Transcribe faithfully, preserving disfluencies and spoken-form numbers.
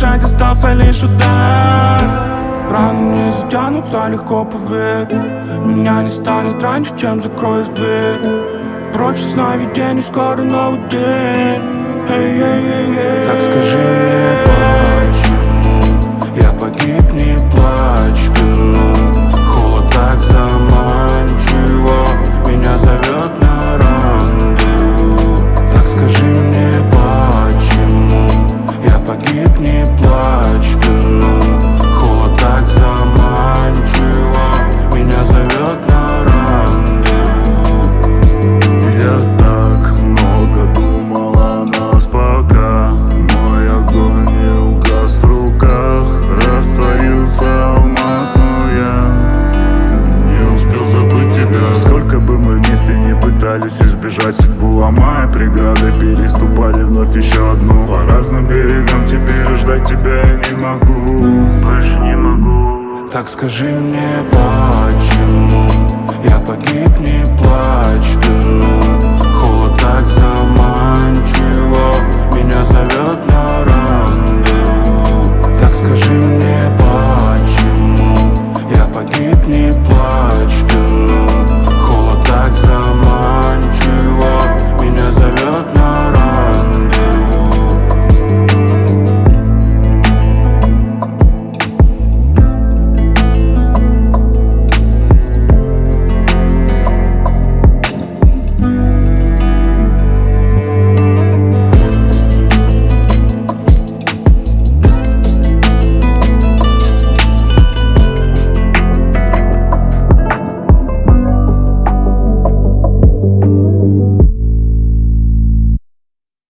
избежать, остался лишь удар. Раны не затянутся легко, поверь. Меня не станет раньше, чем закроешь дверь. Прочь сновидений, скоро новый день. Эй, эй, эй, эй. Так скажи мне, почему я погиб, не плачь ты, ну. Холод так заманчиво меня зовет на рандеву. Так скажи мне, почему я погиб, не плачь ты, ну. Холод так заманчиво меня зовет на рандеву. Я так много думал о нас, пока мой огонь не угас в руках. Растворился алмаз, но я не успел забыть тебя. Сколько бы мы вместе не пытались избежать, судьбу ломая преграды, переступали вновь еще одну. По разным берегам теперь ждать тебя я не могу, больше не могу. Так скажи мне, почему